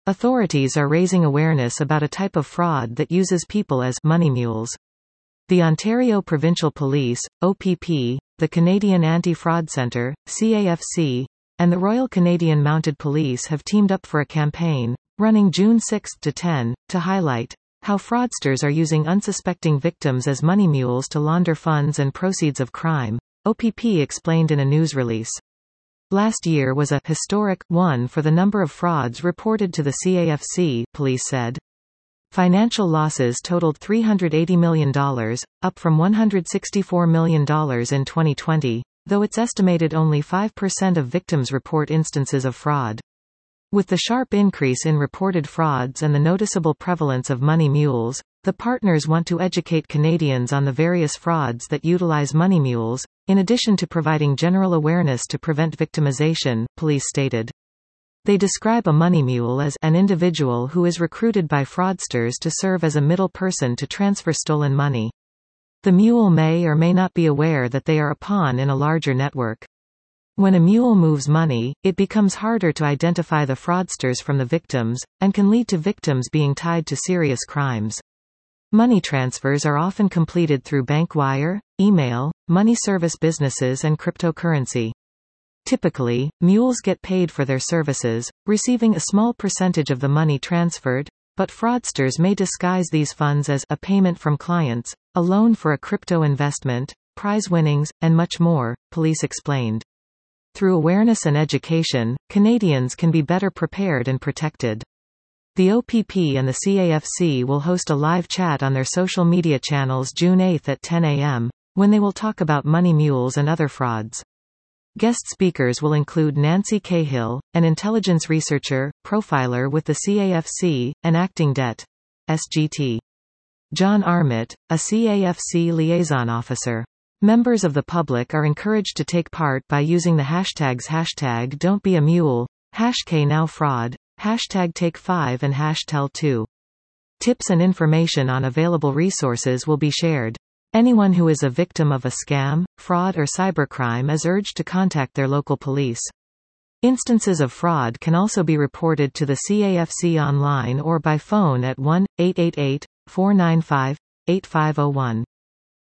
Authorities are raising awareness about a type of fraud that uses people as money mules. The Ontario Provincial Police, OPP, the Canadian Anti-Fraud Centre, CAFC, and the Royal Canadian Mounted Police have teamed up for a campaign, running June 6 to 10, to highlight how fraudsters are using unsuspecting victims as money mules to launder funds and proceeds of crime, OPP explained in a news release. Last year was a historic one for the number of frauds reported to the CAFC, police said. Financial losses totaled $380 million, up from $164 million in 2020, though it's estimated only 5% of victims report instances of fraud. With the sharp increase in reported frauds and the noticeable prevalence of money mules, the partners want to educate Canadians on the various frauds that utilize money mules, in addition to providing general awareness to prevent victimization, police stated. They describe a money mule as an individual who is recruited by fraudsters to serve as a middle person to transfer stolen money. The mule may or may not be aware that they are a pawn in a larger network. When a mule moves money, it becomes harder to identify the fraudsters from the victims, and can lead to victims being tied to serious crimes. Money transfers are often completed through bank wire, email, money service businesses and cryptocurrency. Typically, mules get paid for their services, receiving a small percentage of the money transferred, but fraudsters may disguise these funds as a payment from clients, a loan for a crypto investment, prize winnings, and much more, police explained. Through awareness and education, Canadians can be better prepared and protected. The OPP and the CAFC will host a live chat on their social media channels June 8 at 10 a.m., when they will talk about money mules and other frauds. Guest speakers will include Nancy Cahill, an intelligence researcher, profiler with the CAFC, and acting Det. SGT. John Armitt, a CAFC liaison officer. Members of the public are encouraged to take part by using the hashtags #Don'tBeAMule, #KNowFraud, #Take5 and #Tell2. Tips and information on available resources will be shared. Anyone who is a victim of a scam, fraud or cybercrime is urged to contact their local police. Instances of fraud can also be reported to the CAFC online or by phone at 1-888-495-8501.